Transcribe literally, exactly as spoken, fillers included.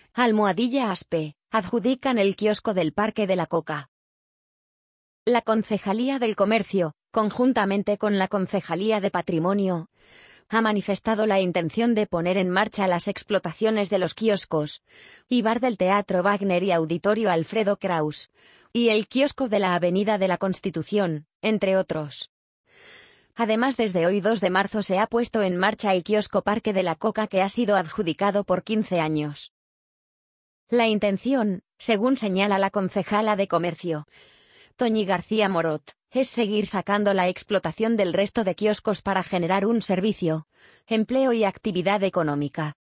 Almohadilla Aspe, adjudican el kiosco del Parque de la Coca. La Concejalía del Comercio, conjuntamente con la Concejalía de Patrimonio, ha manifestado la intención de poner en marcha las explotaciones de los kioscos y bar del Teatro Wagner y Auditorio Alfredo Kraus, y el kiosco de la Avenida de la Constitución, entre otros. Además, desde hoy dos de marzo se ha puesto en marcha el kiosco Parque de la Coca, que ha sido adjudicado por quince años. La intención, según señala la concejala de Comercio, Toñi García Morot, es seguir sacando la explotación del resto de kioscos para generar un servicio, empleo y actividad económica.